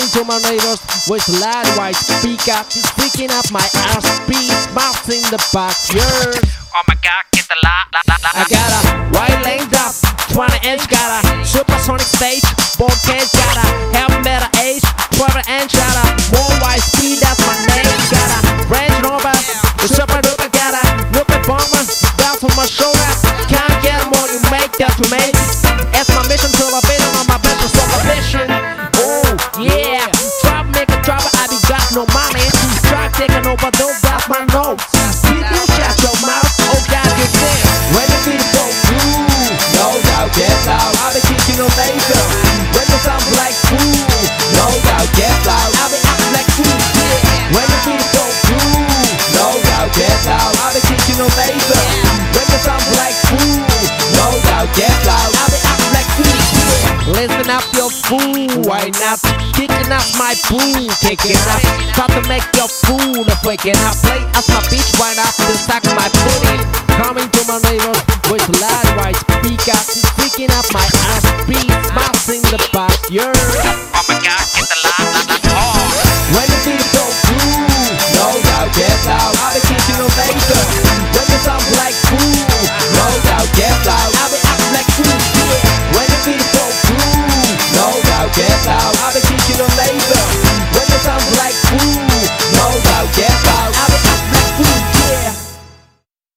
to my neighbors with loud white speaker, picking up my ass beats, bouncing the backyard. Oh my god, get the I got a white lane up, 20-inch, got a supersonic stage, 4K, got a half meter age, 12-inch, got a more white speed, that's my name. Got a Range Rover, the super duper, got a look at bomber, bounce on my shoulder. Can't get more, you make that to make. It's my mission to a bit on my best of a vision. Oh yeah, drop make a drop, I be got no money. Try taking over, don't got my notes. You shut your mouth, oh God, you there. When the beat go through, no doubt, get loud. I'll be teaching you later. When the sound like food, no doubt, get loud. I'll be acting like food, yeah. When the beat go through, no doubt, get loud. I'll be teaching you later. When the sound like food, no doubt, get loud. I'll be acting like food, yeah. Listen up, your fool, why not? Kicking up my pool, kicking up. Try to make your fool waking up. Play as my beach, why not? To stack my booty. Coming to my neighbors with loud white speaker, picking up my ass beats, bouncing the backyard.